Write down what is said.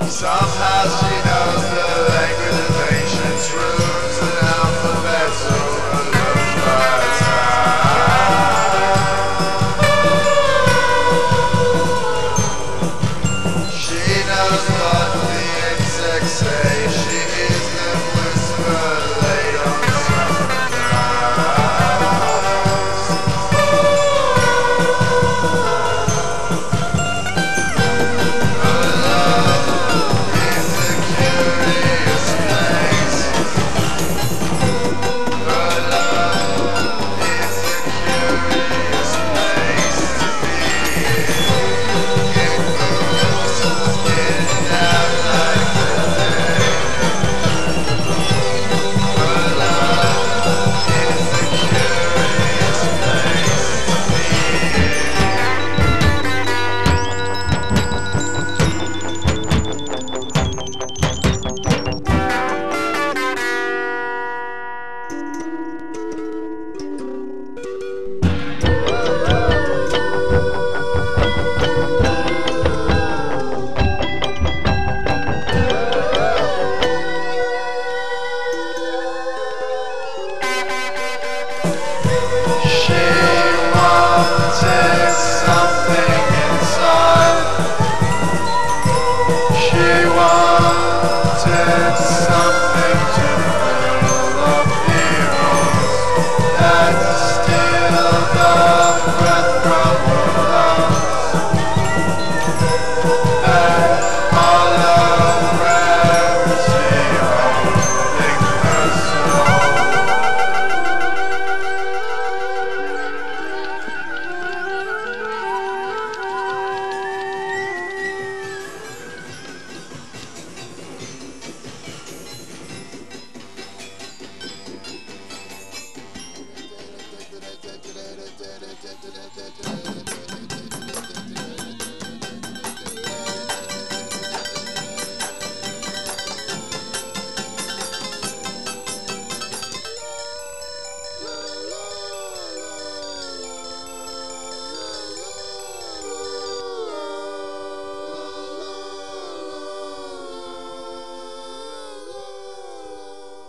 Somehow she knows the language of ancient runes and alphabets overlooked by time. She knows what the insects say. She hears them whisper late on summer nights. Her love is a curious place. Her love is a curious place to be in. It moves in and out like the day. Her love is a curious place to be in. She wanted something inside. She wanted something.